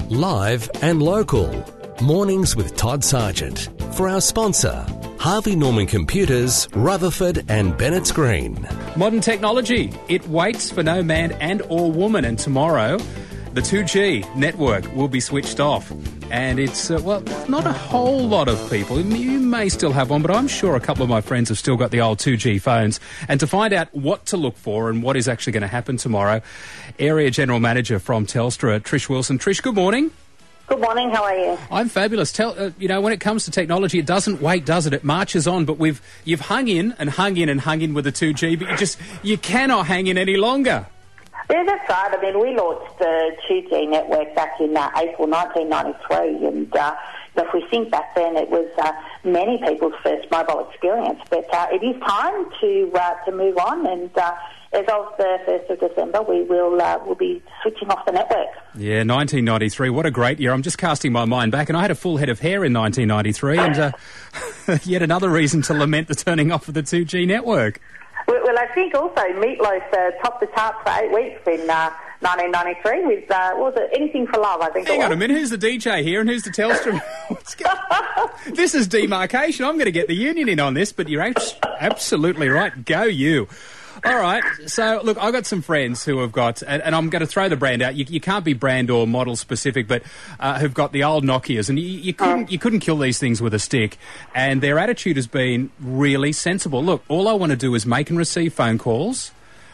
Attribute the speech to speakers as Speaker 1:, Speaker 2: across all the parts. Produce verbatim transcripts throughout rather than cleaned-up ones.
Speaker 1: Live and local. Mornings with Todd Sargent. For our sponsor, Harvey Norman Computers, Rutherford and Bennett's Green.
Speaker 2: Modern technology. It waits for no man and or woman. And tomorrow, the two G network will be switched off. And it's, uh, well, not a whole lot of people. You may still have one, but I'm sure a couple of my friends have still got the old two G phones. And to find out what to look for and what is actually going to happen tomorrow, Area General Manager from Telstra, Trish Wilson. Trish, good morning.
Speaker 3: Good morning, how are you?
Speaker 2: I'm fabulous. Tell uh, you know, when it comes to technology, it doesn't wait, does it? It marches on, but we've you've hung in and hung in and hung in with the two G, but you just, you cannot hang in any longer.
Speaker 3: Yeah, that's right. I mean, we launched the two G network back in uh, April nineteen ninety-three, and uh, if we think back then, it was uh, many people's first mobile experience. But uh, it is time to uh, to move on, and uh, as of the first of December, we will uh, will be switching off the network.
Speaker 2: Yeah, nineteen ninety-three, what a great year. I'm just casting my mind back, and I had a full head of hair in nineteen ninety-three, and uh, yet another reason to lament the turning off of the two G network.
Speaker 3: Well, well I think also Meatloaf uh, topped the charts for eight weeks in uh, nineteen ninety-three with, uh, what was it, Anything for Love, I think
Speaker 2: Hang
Speaker 3: it was.
Speaker 2: on a minute, who's the D J here and who's the Telstra? What's going on? This is demarcation. I'm going to get the union in on this, but you're abs- absolutely right. Go you. All right, so look, I've got some friends who have got, and, and I'm going to throw the brand out. You, you can't be brand or model specific, but uh, who've got the old Nokias, and you, you couldn't you couldn't kill these things with a stick. And their attitude has been really sensible. Look, all I want to do is make and receive phone calls,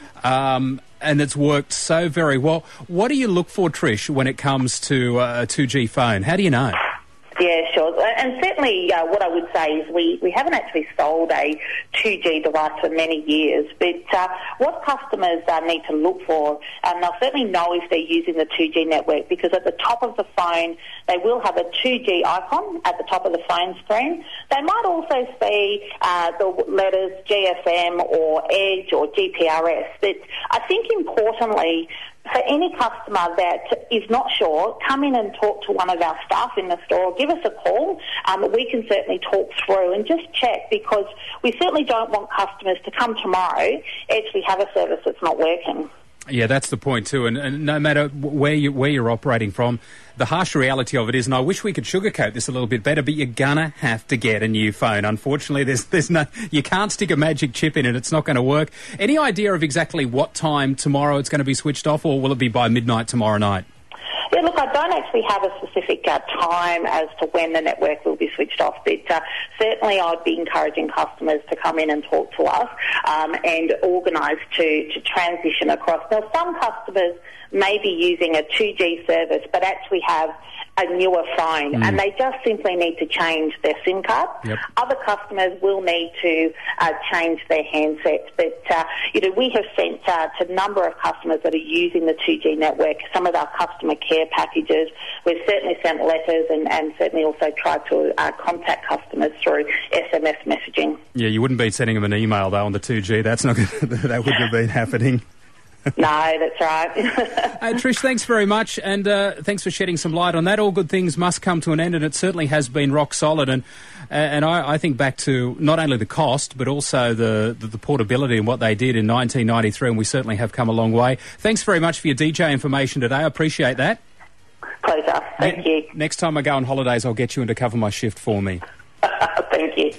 Speaker 2: um, and it's worked so very well. What do you look for, Trish, when it comes to uh, a two G phone? How do you know?
Speaker 3: Yeah, sure. And certainly uh, what I would say is we, we haven't actually sold a two G device for many years, but uh, what customers uh, need to look for, and they'll certainly know if they're using the two G network, because at the top of the phone they will have a two G icon at the top of the phone screen. They might also see uh, the letters G S M or Edge or G P R S, but I think importantly, for any customer that is not sure, come in and talk to one of our staff in the store. Give us a call. Um, we can certainly talk through and just check, because we certainly don't want customers to come tomorrow actually have a service that's not working.
Speaker 2: Yeah, that's the point too. And, and no matter where you where you're operating from, the harsh reality of it is, and I wish we could sugarcoat this a little bit better, but you're gonna have to get a new phone. Unfortunately, there's there's no, you can't stick a magic chip in it. It's not going to work. Any idea of exactly what time tomorrow it's going to be switched off, or will it be by midnight tomorrow night?
Speaker 3: Yeah, look, I don't actually have a specific uh, time as to when the network will be switched off, but uh, certainly I'd be encouraging customers to come in and talk to us um, and organise to, to transition across. Now, some customers may be using a two G service but actually have a newer phone, mm. and they just simply need to change their SIM card.
Speaker 2: Yep.
Speaker 3: Other customers will need to uh, change their handsets, but uh, you know, we have sent uh, to a number of customers that are using the two G network some of our customer care packages. We've certainly sent letters and, and certainly also tried to uh, contact customers through S M S messaging.
Speaker 2: Yeah, you wouldn't be sending them an email though on the two G. That's not that wouldn't have been happening.
Speaker 3: No, that's right.
Speaker 2: Hey, Trish, thanks very much, and uh, thanks for shedding some light on that. All good things must come to an end, and it certainly has been rock solid. And and I, I think back to not only the cost, but also the, the, the portability and what they did in nineteen ninety-three, and we certainly have come a long way. Thanks very much for your D J information today. I appreciate that.
Speaker 3: Pleasure. Thank
Speaker 2: ne-
Speaker 3: you.
Speaker 2: Next time I go on holidays, I'll get you in to cover my shift for me.
Speaker 3: Thank you.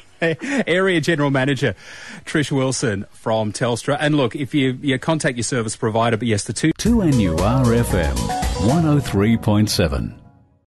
Speaker 2: Area General Manager Trish Wilson from Telstra. And look, if you, you contact your service provider, but yes, the two...
Speaker 4: two N U R F M, one oh three point seven.